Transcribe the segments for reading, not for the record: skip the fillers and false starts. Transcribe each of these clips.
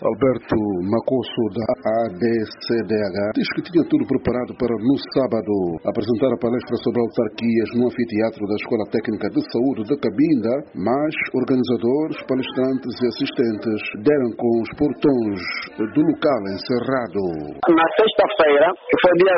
Alberto Macosso, da ADCDH, diz que tinha tudo preparado para, no sábado, apresentar a palestra sobre autarquias no anfiteatro da Escola Técnica de Saúde de Cabinda, mas organizadores, palestrantes e assistentes deram com os portões do local encerrado. Na sexta-feira, que foi dia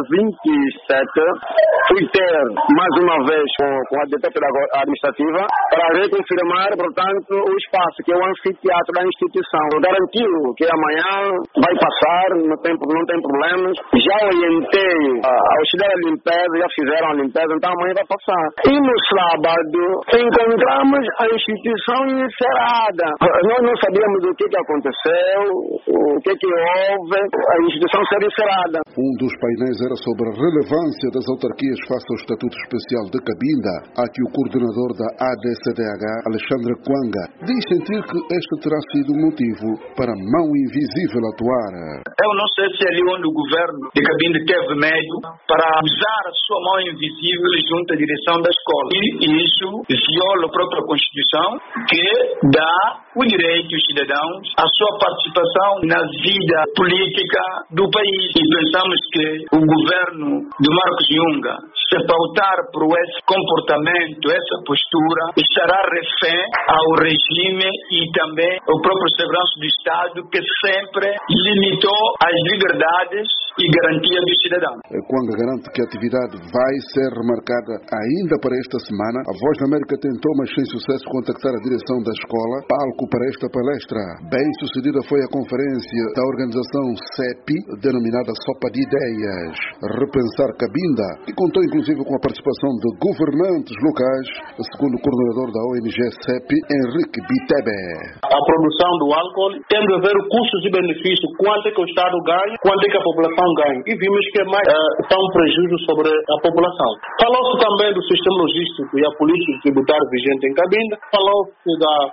27, fui ter mais uma vez com a DP administrativa para reconfirmar, portanto, o espaço, que é o anfiteatro da instituição. Garantiu que amanhã vai passar, não tem problemas. Já orientei a auxiliar a limpeza, já fizeram a limpeza, então amanhã vai passar. E no sábado, encontramos a instituição encerrada. Nós não sabíamos o que aconteceu, o que houve, a instituição ser encerrada. Um dos painéis era sobre a relevância das autarquias face ao Estatuto Especial de Cabinda, a que o coordenador da ADCDH, Alexandre Kwanga, diz sentir que este terá sido o motivo para a mão invisível atuar. Eu não sei se ali onde o governo de Cabinda teve medo para usar a sua mão invisível junto à direção da escola. E isso viola a própria Constituição, que dá o direito aos cidadãos à sua participação na vida política do país. E pensamos que o governo de Marcos Yunga, se pautar por esse comportamento, essa postura, estará refém ao regime e também ao próprio segurança do Estado, que sempre limitou as liberdades e garantia do cidadão. Kwanga garante que a atividade vai ser remarcada ainda para esta semana. A Voz da América tentou, mas sem sucesso, contactar a direção da escola. Palco para esta palestra. Bem sucedida foi a conferência da organização CEPI, denominada Sopa de Ideias, Repensar Cabinda, que contou inclusive com a participação de governantes locais, segundo o coordenador da ONG CEPI, Henrique Bitebe. A produção do álcool tem de ver custos e benefícios, quanto é que o Estado ganha, quanto é que a população ganha. E vimos que mais está um prejuízo sobre a população. Falou-se também do sistema logístico e a política tributária vigente em Cabinda. Falou-se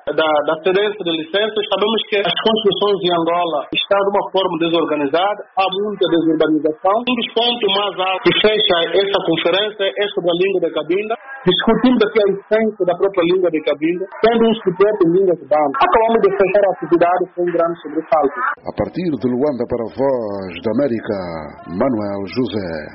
da cedência de licenças. Sabemos que as construções em Angola estão de uma forma desorganizada, há muita desurbanização. Um dos pontos mais altos que fecha essa conferência é sobre a língua de Cabinda. Discutindo aqui a essência da própria língua de Cabinda, tendo um escritor de língua cubana. Acabamos de fechar a atividade com um grande sobressalto. A partir de Luanda para a Voz da América, Manuel José.